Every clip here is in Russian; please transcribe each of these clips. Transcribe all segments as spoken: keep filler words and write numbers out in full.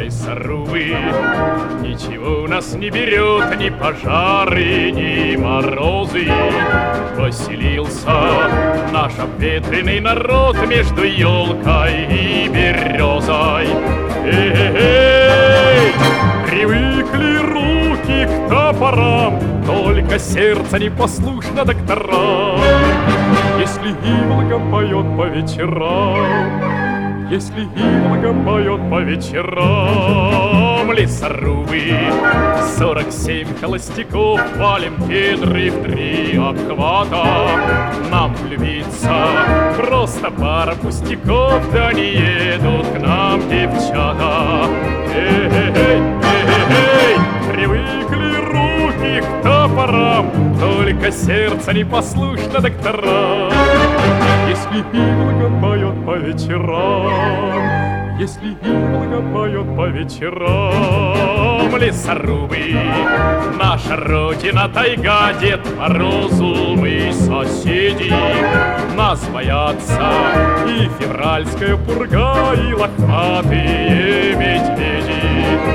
лесорубы. Ничего нас не берет, ни пожары, ни морозы. Поселился наш обветренный народ между елкой и березой. Эй-эй-эй! Привыкли руки к топорам, только сердце непослушно докторам. Если иволга поет по вечерам, если иволга поет по вечерам, лесорубы, сорок семь холостяков, валим кедры в три обхвата. Нам влюбиться просто пара пустяков, да не едут к нам девчата. Эй-эй-эй, эй-эй-эй, привыкли руки к топорам, только сердце непослушно докторам. Если иволга поет по вечерам, если иволга поет по вечерам, лесорубы, наша родина тайга, Дед Морозу мы соседи. Нас боятся и февральская пурга, и лохматые медведи.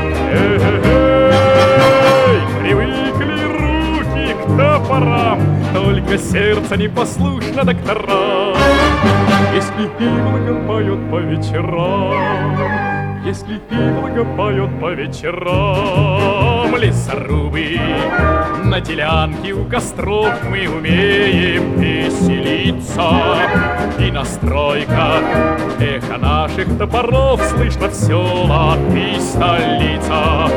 Эй-эй-эй, привыкли руки к топорам, только сердце непослушно докторам. Если иволга поет по вечерам, если иволга поет по вечерам, лесорубы, на делянке у костров мы умеем веселиться. И на стройках эхо наших топоров слышно в селах и столица.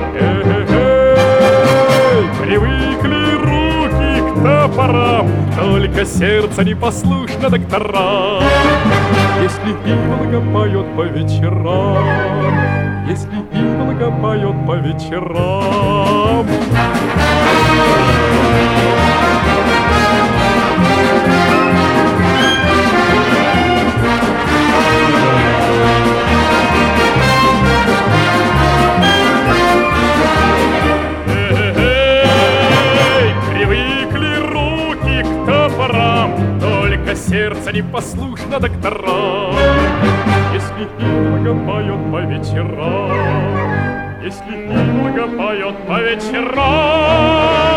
Эй-эй-эй, привыкли руки к топорам, только сердце непослушно докторам. Если иволга поет по вечерам, если иволга поет по вечерам. Эй-эй-эй, привыкли руки к топорам, только сердце непослушно докторам. Если иволга поет по вечерам, если иволга поет по вечерам.